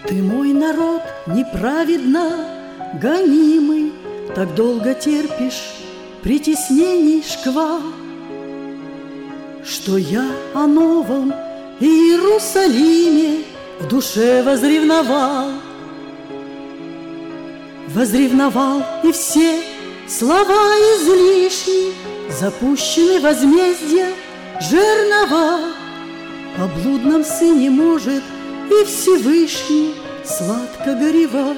Ты мой народ неправедно гонимый, так долго терпишь притеснений шквал, что я о новом Иерусалиме в душе возревновал. Возревновал, и все слова излишни запущены возмездия жернова. О блудном сыне может и Всевышний сладко горевать.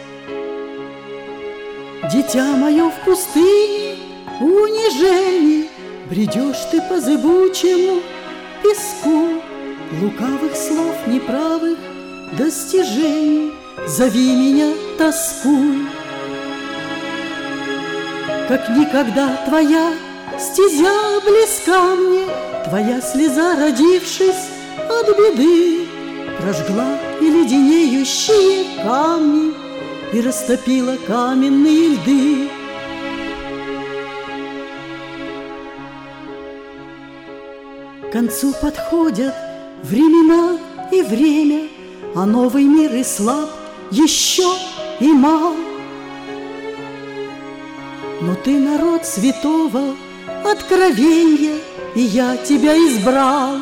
Дитя мое в пустыне унижений, бредешь ты по зыбучему песку лукавых слов, неправых достижений. Зови меня, тоскуй. Как никогда твоя стезя близка мне, твоя слеза, родившись от беды, прожгла и леденеющие камни и растопила каменные льды. К концу подходят времена и время, а новый мир и слаб еще и мал. Но ты народ святого откровенья, и я тебя избрал.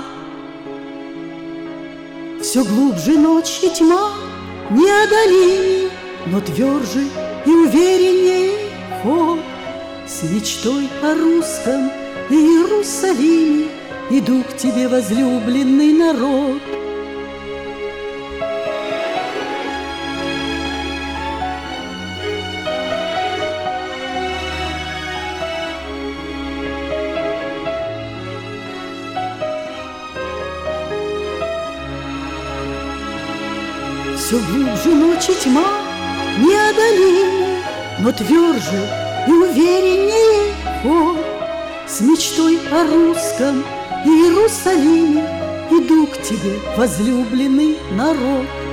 Все глубже ночь и тьма неодолимы, но тверже и увереннее ход. С мечтой о русском Иерусалиме иду к тебе, возлюбленный народ. Все глубже ночь и тьма неодолимы, но тверже и увереннее ход. С мечтой о русском Иерусалиме иду к тебе, возлюбленный народ.